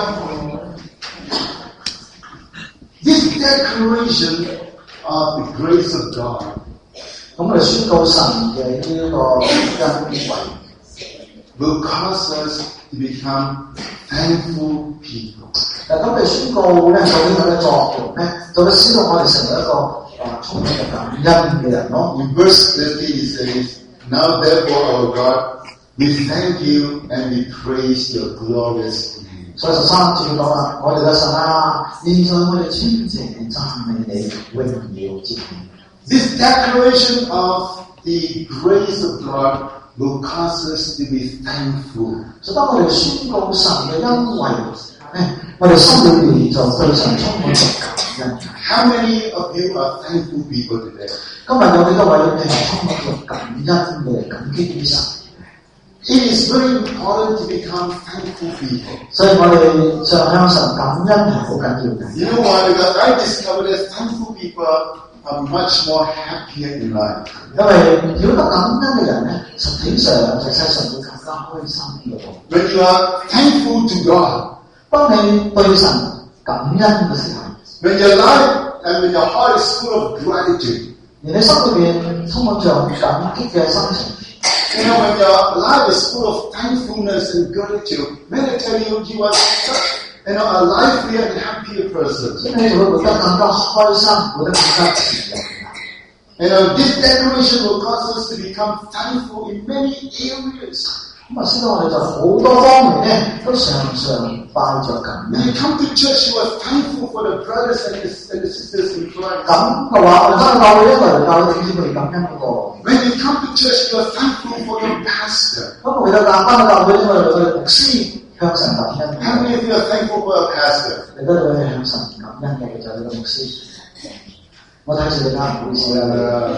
this declaration of the grace of God 咁我哋宣告神嘅呢一個恩惠 will cause us to become thankful people. 嗱，咁你宣告咧，究竟有咩作用咧？就會使到我哋成為一個啊充滿嘅感恩嘅人咯。 In verse thirty it says, Now therefore, our God, we thank you and we praise your glorious name. 所以十三節講啦，我哋嘅神啊，現在我哋稱謝你、讚美你、榮耀之名。 This declaration of the grace of God will cause us to be thankful. 所以當我哋宣告神嘅恩惠咧，我哋心裏面就對神充滿着感恩。 How many of you are thankful people today? 今日有幾多位你係充滿着感恩嘅感激於神？ It is very important to become thankful people. 所以我哋就向神感恩係好緊要嘅。 You know why? Because I discovered that thankful people are much more happier in life. 因為曉得感恩嘅人咧，實體上在世上會更加開心嘅。 When you are thankful to God, 當你對神感恩嘅時候， when your life and when your heart is full of gratitude, 而你心裏面充滿着感激嘅心情。 you know, when your life is full of thankfulness and gratitude, may I tell you, you are such, you know, a livelier and happier person. 所以你就會活得更加開心，活得更加自由。 You know, this declaration will cause us to become thankful in many areas. 咁啊，使到我哋就好多方面咧，都常常帶着感 When 恩。 you come to church, you are thankful for the brothers and the, and the sisters in Christ. 咁嘅話，我哋翻教會咧，我哋教會點先會感恩嗰個？ When you come to church, you are thankful for your pastor. 咁我哋教翻嘅教會咧，我哋我哋牧師向神感恩。 How many of you are thankful for your pastor? 你都會向神感恩嘅，就係呢個牧師。我睇住你啦，唔好意思啦。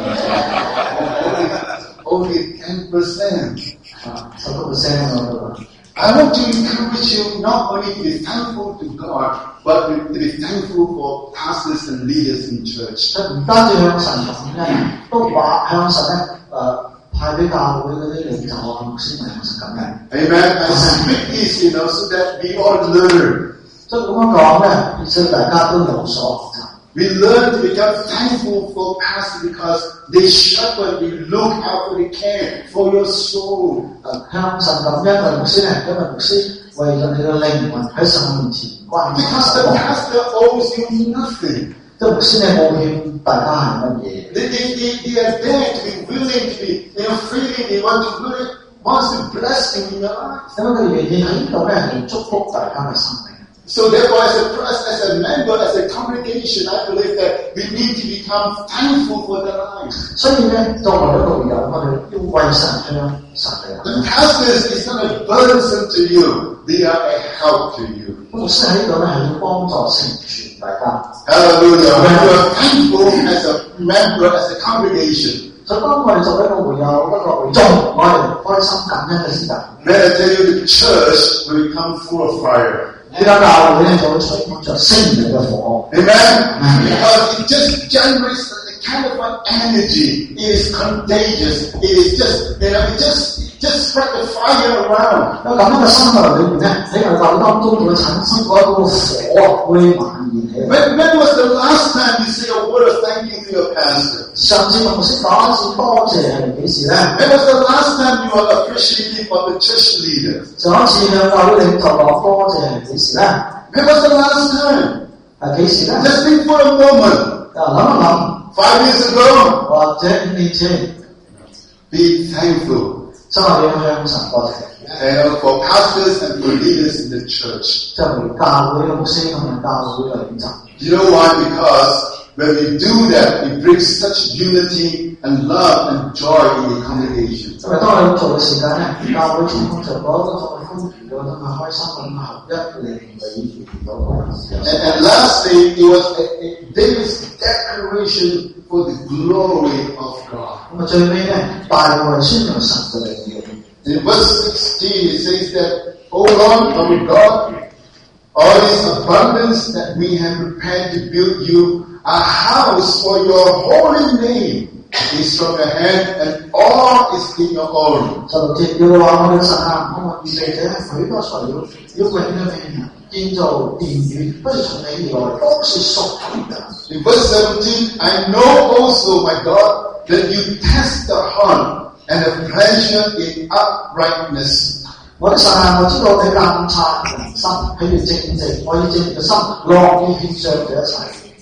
Only, only ten percent. 啊，十個 percent 咯。 I want to encourage you not only to be thankful to God, but to be thankful for pastors and leaders in church. 佢唔單止向神感恩，都話向神咧誒派俾教會嗰啲領袖啊、牧師們向神感恩。 Amen. I speak this, you know, so that we all learn. 所以咁樣講咧，所以大家都有所學習。 We learn to become thankful for pastors because they shepherd, they look out for the care for your soul. 誒向神感恩嘅牧師咧，因為牧師為咗你嘅靈魂喺神面前關心。 Because the pastor owes you nothing. 即係牧師咧冇欠大家係乜嘢？ They, they, they, they are there to be willing to be, you know, freely, they want to really, wants to bless you in your life. 因為佢哋願意喺度咧嚟祝福大家嘅生命。 So therefore, as a trust, as a member, as a congregation, I believe that we need to become thankful for their lives. 所以咧，作為一個會友，我哋要為神向神嚟。 The pastors is not a burdensome to you; they are a help to you. 牧師喺度咧係要幫助成全大家。 Hallelujah! When you are thankful as a member, as a congregation, 所以當我哋作為一個會友、一個會眾，我哋開心感恩嘅時候， may I tell you, the church will become full of fire. 呢間教會咧就會充滿着聖靈嘅火。 Amen? Because it just generates a kind of an energy. It is contagious. It is just, you know, it just, it just spread the fire around. 喺咁樣嘅生活裏面咧，喺我哋教會當中就會產生嗰一個火會蔓延起嚟。 When, when was the last time you said a word of thank you to your pastor? 上次同牧師講一次多謝係幾時咧？ When was the last time you were appreciative of the church leaders? 上一次向教會領袖講多謝係幾時咧？ When was the last time? 係幾時咧？ Just think for a moment. 啊諗一諗， Five years ago, 或者五年前， be thankful. 真係要向神多謝。 You know, for pastors and for leaders in the church. 即係為教會嘅牧師同埋教會嘅領袖。 You know why? Because when we do that, it brings such unity and love and joy in the congregation. 因為當我哋咁做嘅時間咧，教會充滿着嗰種歡愉嗰種嘅開心嗰種合一靈美嗰個。 And, and lastly, it was a, a David's declaration for the glory of God. 咁啊最尾咧，大衛宣揚神嘅榮耀。 In verse sixteen, it says that, O Lord, our God, all this abundance that we have prepared to build you a house for your holy name is from your hand, and all is in your own. 十六節要話我哋神啊，我預備這許多材料，要為你嘅名建造殿宇，不是從你而來，都是屬你的。 In verse seventeen, I know also, my God, that you test the heart and have pleasure in uprightness. 我的神啊，我知道你監察人心，喜悅正直，我以正直嘅心樂意獻上這一切。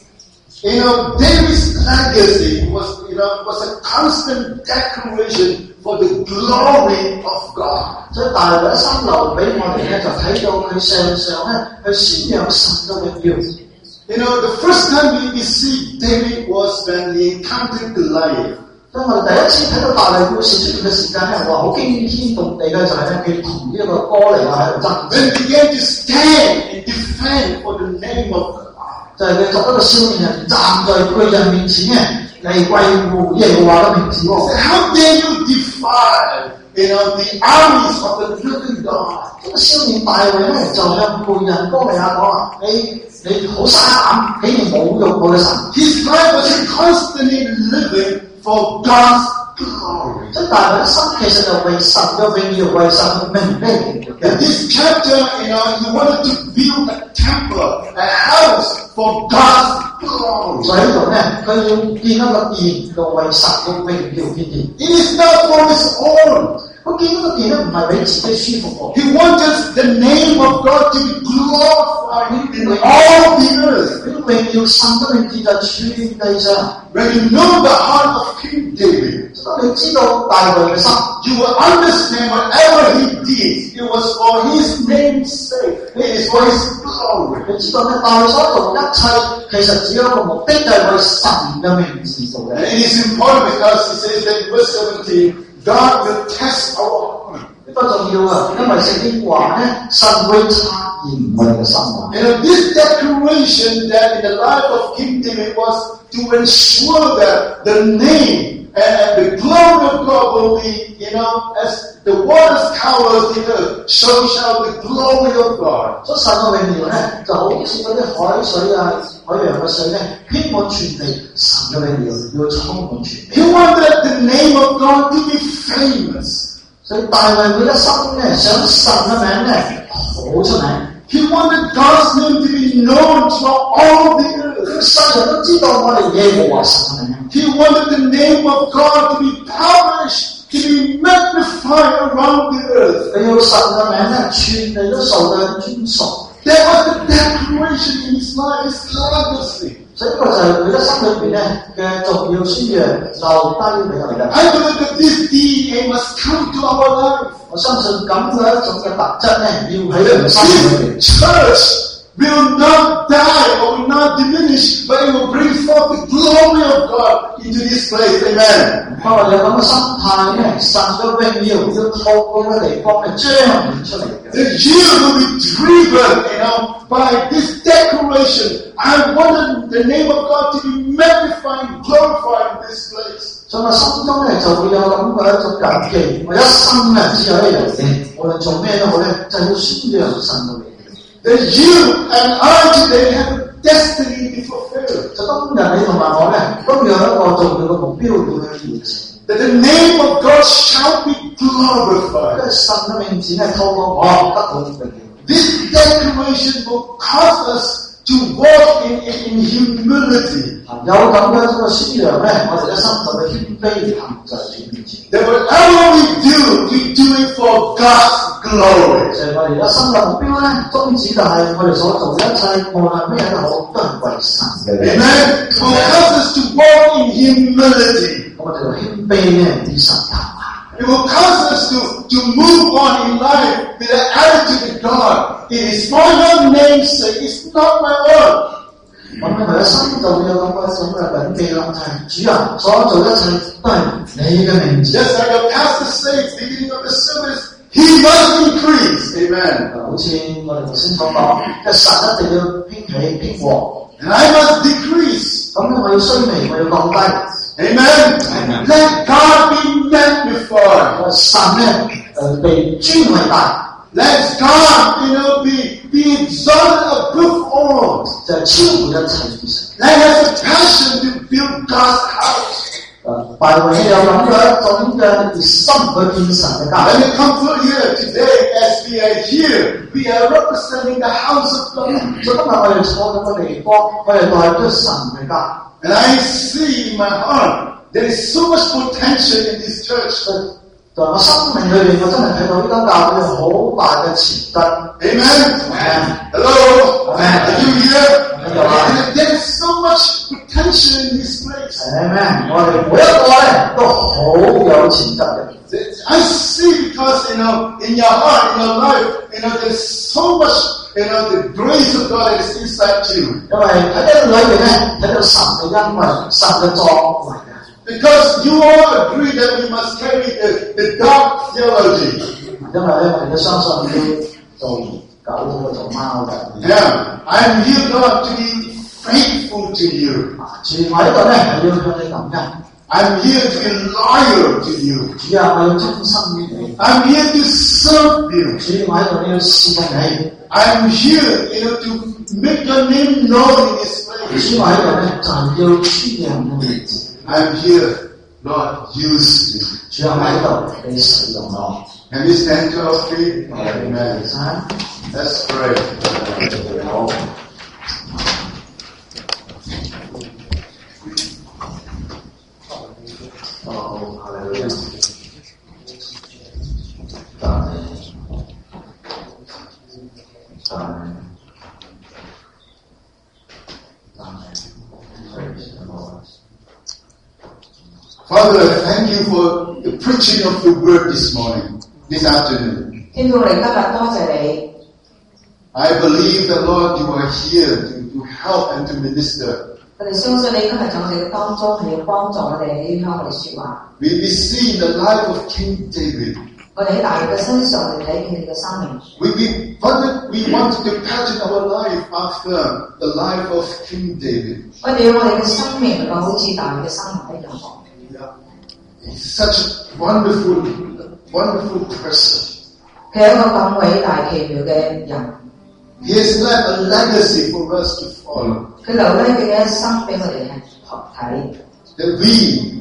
You know, David's legacy was, you know, was a constant declaration for the glory of God. 所以大衛一生留俾我哋咧，就睇到佢常常咧去宣揚神嘅榮耀。 You know, the first time we, we see David was when he encountered Goliath. 所以我哋第一次睇到大衛故事出現嘅時間咧，話好驚天動地嘅就係咧，佢同呢一個哥利亞喺度爭。 When he began to stand and defend for the name of God. 就係佢作一個少年人站在巨人面前嘅嚟維護耶和華嘅名字喎。 How dare you defy, you know, the armies of the living God? 呢個少年大衛咧就向巨人哥利亞講啊，你你好沙膽，竟然侮辱我嘅神。 His life was constantly living for God's glory. 即係大衛一生其實就為神嘅榮耀，為神嘅名咩？ In this chapter, you know, he wanted to build a temple, a house for God's glory. 所以呢度咧，佢要建一個殿，就為神嘅榮耀建殿。 It is not for his own. 佢建呢個殿咧，唔係俾自己舒服喎。 He wanted the name of God to be glorified in all the earth. 呢個榮耀神嘅名字就全地上。 When you know the heart of King David, 你知道大衛嘅心， you will understand whatever he did, it was for his name's sake. It is for his glory. 你知道咧，大衛所做一切其實只有一個目的，就係為神嘅名字做嘅。 And it is important because he says that in verse seventeen, God will test our heart. 呢個重要啊，因為聖經話咧，神會測驗我哋嘅心啊。 You know, this declaration that in the life of King David was to ensure that the name and the glory of God will be, you know, as the waters covers the earth, so shall the glory of God. 所以神嘅榮耀咧，就好似嗰啲海水啊、海洋嘅水咧，遍滿全地，神嘅榮耀要充滿全地。 He wanted the name of God to be famous. 所以大衛佢一生咧，想神嘅名咧好出名。 He wanted God's name to be known throughout all the earth. 世人都知道我哋耶和華神嘅名。 He wanted the name of God to be published, to be magnified around the earth. 你要神嘅名咧，全地都受佢尊崇。 That was the declaration in his life, his legacy. 所以呢個就係佢一生裏邊咧嘅重要宣揚，留低俾我哋嘅。 I believe that this D N A must come to our life. 我相信咁嘅一種嘅特質咧，要喺我哋生命裏邊。 This church will not die or will not diminish, but it will bring forth the glory of God into this place. Amen. 我哋有咁嘅心態咧，神嘅榮耀要透過呢個地方咧彰顯出嚟嘅。 The year will be driven, you know, by this declaration. I wanted the name of God to be magnified and glorified in this place. 在我心中咧就會有咁嘅一種感激，我一生咧只有一樣嘢，無論做咩都好咧，就係要宣揚神嘅榮耀。 That you and I today have a destiny to fulfill. 就當日你同埋我咧，都有一個重要嘅目標要去完成。 That the name of God shall be glorified. 因為神嘅名字咧，透過我得到榮耀。 This declaration will cause us to walk in, in, in humility. 有咁嘅一個宣揚咧，我哋一生就會謙卑行在主面前。 That whatever we do, we do it for God's glory. 就係我哋一生嘅目標咧，宗旨就係我哋所做嘅一切，無論咩都好，都係為神嘅。 Amen. It will cause us to walk in humility. 我哋就謙卑咧，以神談話。 It will cause us to, to move on in life with an attitude to God. It is for your name's sake. It's not my own. 我諗佢一生就會有咁嘅一種嘅謹記啦，就係主啊，所做一切都係你嘅名字。 Just like the pastor says, beginning of the service, he must increase. Amen. 好似我哋頭先所講，即係神一定要興起興旺， And I must decrease. 咁咧我要衰微，我要降低。 Amen. Amen. Let God be magnified. 神咧誒被尊為大。 Let God, you know, be be exalted above all. 就係超乎一切之上。 Let us have passion to build God's house. 誒，大衛有咁樣咁嘅熱心去建神嘅家。 When we come to here today, as we are here, we are representing the house of God. 所以今日我哋坐緊嘅地方，我哋代表神嘅家。 And I see in my heart there is so much potential in this church. 在我生命裏邊，我真係睇到呢間教會好大嘅潛質。 Amen. Amen. Hello. Amen. Are you here? Amen. And there is so much potential in this place. Amen. 我哋每一個咧都好有潛質嘅。 I see because, you know, in your heart, in your life, you know, there's so much, you know, the grace of God is inside you. 因為喺呢個裏邊咧，睇到神嘅恩惠、神嘅作為。 Because you all agree that we must carry the, the dark theology. 因為咧，我哋都相信要做狗好過做貓嘅。 Yeah, I'm here, God, to be faithful to you. 主，我呢個咧係要向你感恩。 I'm here to be loyal to you. 主啊，我要忠心於你。 I'm here to serve you. 主，我喺度要侍奉你。 I'm here, you know, to make your name known in this place. 主，我喺度咧就係要宣揚你嘅名字。I'm here, Lord, use me. 主啊，我喺度俾使用我。 Can we stand to our feet? Amen. Let's pray. 好。哦，哈利路亞。讚美，讚美，讚美。 Father, I thank you for the preaching of the word this morning, this afternoon. 天父，你今日多謝你。 I believe that, Lord, you are here to, to help and to minister. 我哋相信你今日在我哋嘅當中係要幫助我哋，你要向我哋說話。 We, we see the life of King David. 我哋喺大衛嘅身上嚟睇佢哋嘅生命。 We, we, Father, we want to pattern our life after the life of King David. 我哋要我哋嘅生命能夠好似大衛嘅生命一樣。 He's such a wonderful, wonderful person. 佢係一個咁偉大奇妙嘅人。 He has left a legacy for us to follow. 佢留低佢嘅一生俾我哋係學睇。 That we,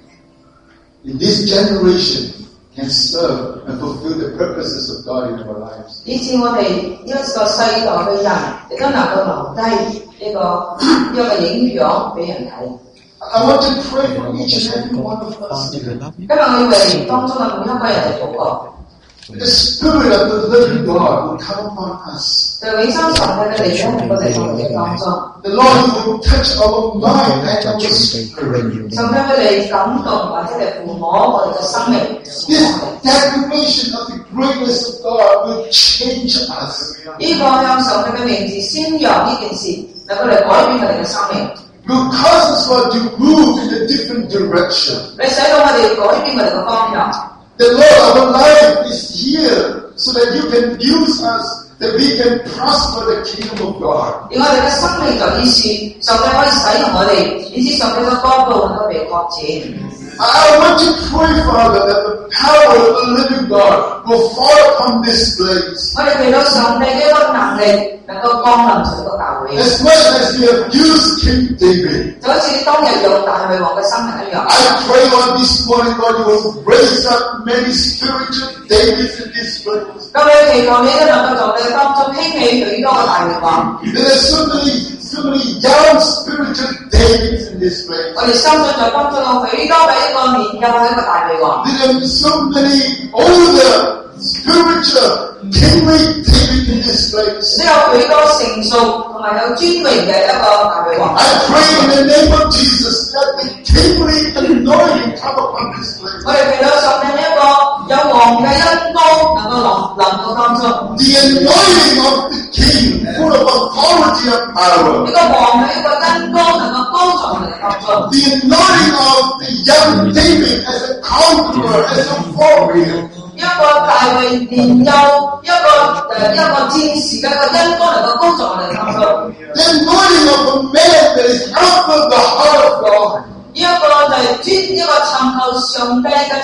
in this generation, can serve and fulfill the purposes of God in our lives. 以至我哋呢一個世代嘅人，亦都能夠留低呢個呢個影響俾人睇。 I want to pray for each and every one of us here. 今日我要為當中嘅每一個人嚟禱告。 The Spirit of the living God will come upon us. 就永生神嘅力量喺我哋當中。 The Lord will touch our mind and our spirit. 甚至佢哋感動或者係撫摸我哋嘅生命。 This declaration of the greatness of God will change us. 呢個向神嘅名字宣揚呢件事，能夠嚟改變我哋嘅生命。 Will cause us Lord, to move in a different direction. 你使到我哋改變我哋嘅方向。 The Lord, our life is here so that you can use us, that we can prosper the kingdom of God. 而我哋嘅生命就以是上帝可以使用我哋，以至上帝嘅國度能夠被擴展。 I want to pray, Father, that the power of the living God will fall upon this place. 我哋祈禱上帝嘅一個能力能夠降臨喺個教會。 As much as you have used King David, 就好似當日用大衛王嘅生命一樣。 I pray on this morning, God, you will raise up many spiritual Davids in this place. 咁你祈求你都能夠在你當中興起許多個大衛王。 There are so many, so many young spiritual Davids in this place. 我哋相信在當中有許多嘅一個年幼嘅一個大衛王。 There are so many older spiritual kingly David in this place. 都有許多成熟同埋有尊榮嘅一個大衛王。 I pray in the name of Jesus that the kingly anointing come upon this place. 我哋祈禱上帝呢一個有王嘅恩膏能夠臨臨到當中。 The anointing of the king, full of authority and power. 呢個王嘅一個恩膏能夠高在我哋當中。 The anointing of the young David as a conqueror, as a warrior. 一個大衛年幼，一個誒一個戰士嘅一個恩膏能夠高在我哋當中。 The anointing of a man that is after the heart of God. 呢一個就係專一個尋求上帝嘅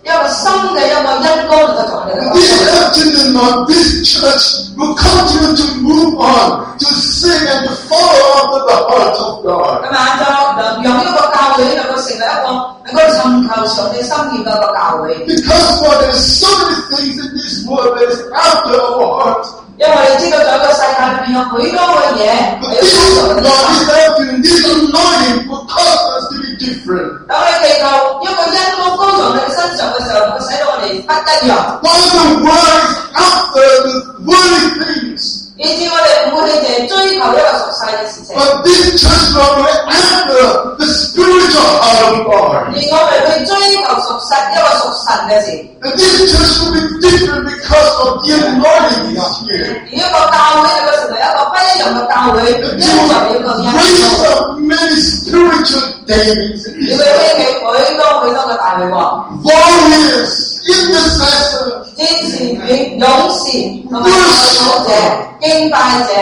一個新嘅一個恩膏能夠在我哋嘅當中。 This afternoon, Lord, this church will continue to move on, to sing and to follow after the heart of God. 咁啊，就讓呢個教會能夠成為一個能夠尋求上帝心意嘅一個教會。 Because Lord, there are so many things in this world that is after our heart. 因為我哋知道在個世界裏邊有許多嘅嘢係要追求嘅。 Lord, this afternoon, this anointing will cause us to be different. 當我哋祈求一個恩膏高在我哋身上嘅時候，會使到我哋不一樣。 While the world is after the worldly things, 以至我哋唔會去淨係追求一個俗世嘅事情。 but this church, Lord, will after the spiritual heart of God. 而我哋去追求屬實一個屬神嘅事。 And this church will be different because of the anointing is here. 而一個教會能夠成為一個不一樣嘅教會，因為有一個恩膏。 Raise up many spiritual Davids in 你 this 會興起 church. 許多許多嘅大衛王、 Warriors, intercessors, 戰士、勇士同埋守者、敬拜者，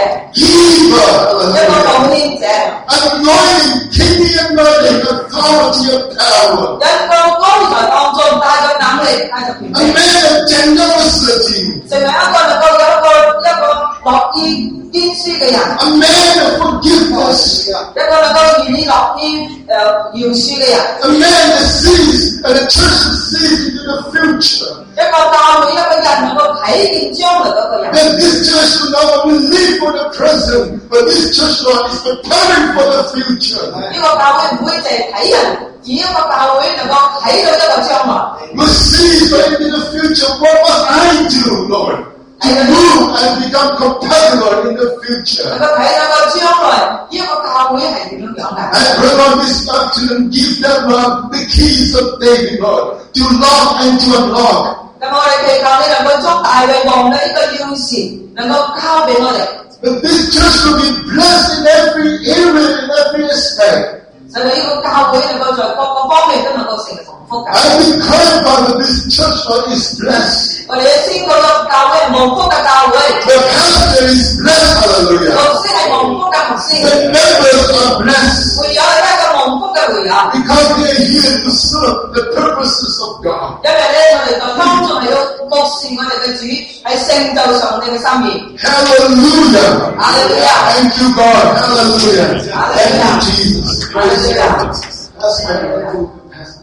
givers, 一個奉獻者， anointing, kingly anointing, authority of power. 一個高才當中帶咗能力，帶咗權 A 柄， man of generosity, 成為一個能夠有一個一個樂意捐輸嘅人， a man of forgiveness, 一個能夠願意樂意誒饒恕嘅人， a man that sees and a church that sees into the future. 一個教會一個人能夠睇見將來嗰個人。 That this church will not only live for the present, but this church, Lord, is preparing for the future. 呢個教會唔會淨係睇人，而一個教會能夠睇到一個將來。 Will see into the future what must I do, Lord, to move and become compatible in the 能 future. 夠睇到個將來，呢一個教會係點樣樣嘅？ I pray, Lord, this afternoon, give them, Lord, the keys of David, Lord, to lock and to unlock. 咁我哋祈求你能夠將大衛王嘅呢個鑰匙能夠交俾我哋， That this church will be blessed in every area, in every aspect. 使到呢個教會能夠在各個方面都能夠成為蒙福嘅。 I declare, Father, this church, Lord, is blessed. 我哋要宣告咗教會係蒙福嘅教會， The pastor is blessed, 牧 hallelujah. 師係蒙福嘅牧師， The members are blessed 會友係一個蒙福嘅會友， because they are here to serve the purposes of God. 因為咧我哋在當中係要服侍我哋嘅主，係成就上帝嘅心意。 Hallelujah. Hallelujah. Thank you, God. Hallelujah. Thank you, Jesus. Praise God. Hallelujah. That's my wonderful pastor.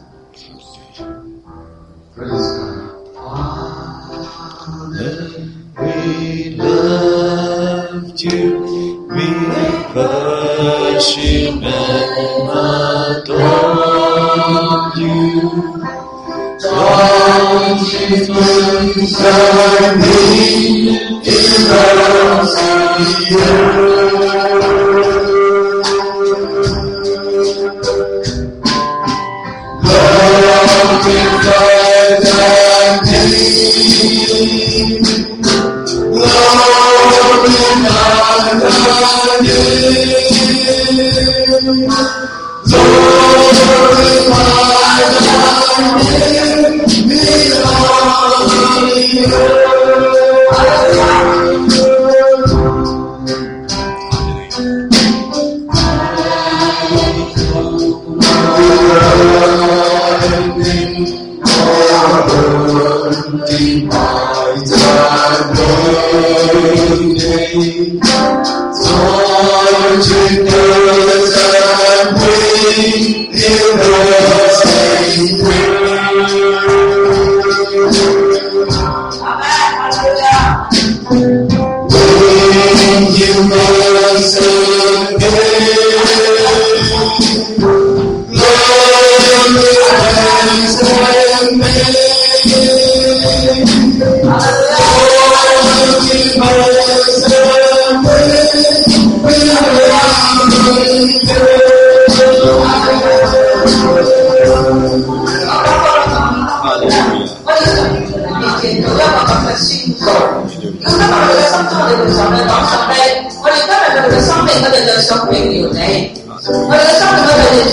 Praise God. We love you, we worship and adore you. Don't you think our need is Love without a need. Lord, in our name. Lord, in our name. We love you.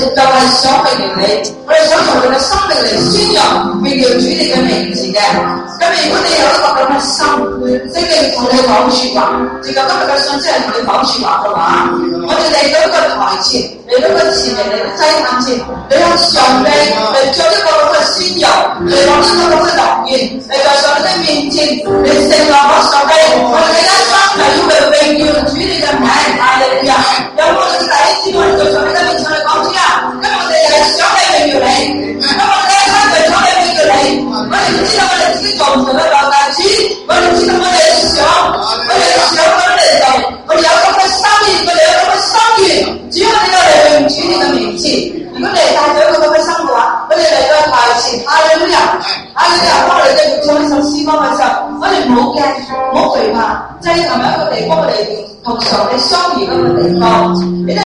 就係想榮耀你，我哋想用我哋嘅生命嚟宣揚榮耀主你嘅名字嘅。咁如果你有一個咁嘅心，即係同你講説話，直到今日嘅信息係同你講説話嘅話，我哋嚟到一個台前，嚟到個前嚟嚟到祭壇前，你向上帝嚟做一個咁嘅宣揚，嚟攞一個咁嘅諾言，嚟在上帝面前嚟承諾我上帝，我哋一生係要嚟榮耀主你嘅名，哈利路亞！有冇我哋第一次我哋在上帝嘅面前嚟講主啊？咁我哋係想嚟榮耀你，咁我哋一生係想嚟榮耀你，我哋唔知道我哋自己做唔做得到，但係主，我哋知道我哋想，我哋想我哋做，我哋有咁嘅心意，我哋有咁嘅心願，主要我哋嚟榮主你嘅名字。如果你係帶咗一個咁嘅心嘅話，我哋嚟到台前，哈利路亞，哈利路亞，當我哋繼續唱呢首詩歌嘅時候，我哋唔好驚，唔好懼怕，祭壇係一個地方，我哋同上帝相遇嗰個地方。你哋